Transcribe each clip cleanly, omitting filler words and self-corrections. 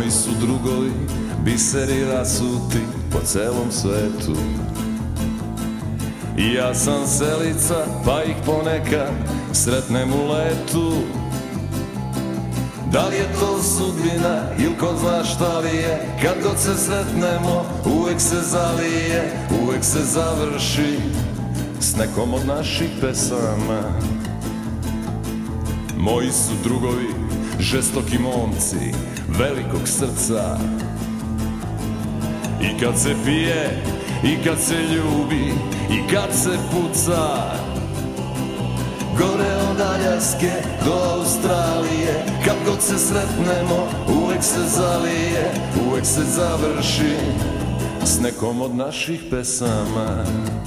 Moji su drugovi biseri rasuti po celom svetu. I ja sam selica, pa ih ponekad sretnem u letu. Da li je to sudbina ili ko zna šta li je, kad god se sretnemo uvek se zalije, uvek se završi s nekom od naših pesama. Moji su drugovi žestoki momci velikog srca. I kad se pije, i kad se ljubi, i kad se puca, gore od Aljaske do Australije, kad god se sretnemo uvek se zalije, uvek se završi s nekom od naših pesama.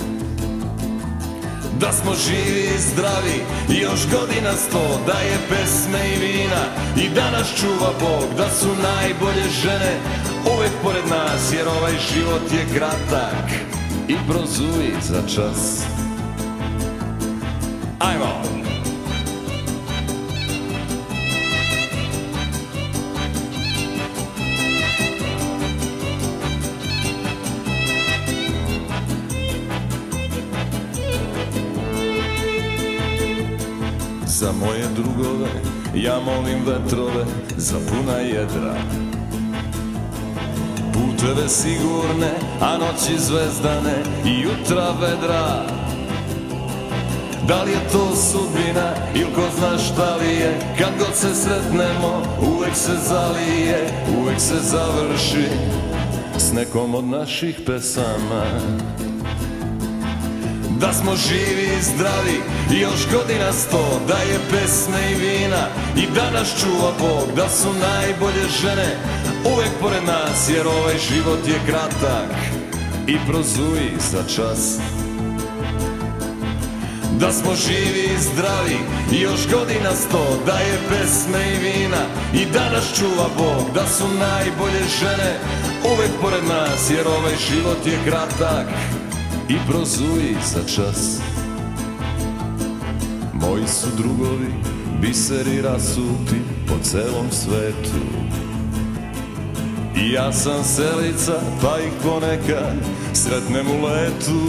Da smo živi i zdravi i još godina 100, da je pesme i vina i da nas čuva Bog, da su najbolje žene uvek pored nas, jer ovaj život je kratak i prozuji za čas. Ajmo! Za moje drugove ja molim vetrove za puna jedra, puteve sigurne, a noći zvezdane i jutra vedra. Da li je to sudbina ili ko zna šta li je, kad god se sretnemo uvek se zalije, uvek se završi s nekom od naših pesama. Da smo živi i zdravi i još godina 100, da je pesme i vina i da nas čuva Bog, da su najbolje žene uvek pored nas, jer ovaj život je kratak i prozuji za čas. Da smo živi i zdravi i još godina 100, da je pesme i vina i da nas čuva Bog, da su najbolje žene uvek pored nas, jer ovaj život je kratak i prozuji za čas. Moji su drugovi biseri rasuti po celom svetu. I ja sam selica, pa ih ponekad sretnem u letu.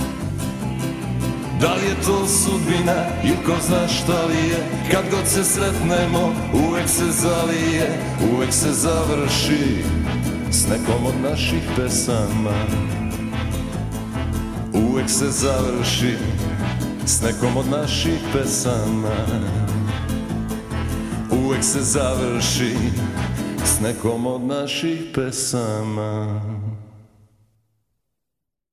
Da li je to sudbina ili ko zna šta li je, kad god se sretnemo uvek se zalije, uvek se završi s nekom od naših pesama. Uvek se završi s nekom od naših pesama. Uvek se završi s nekom od naših pesama.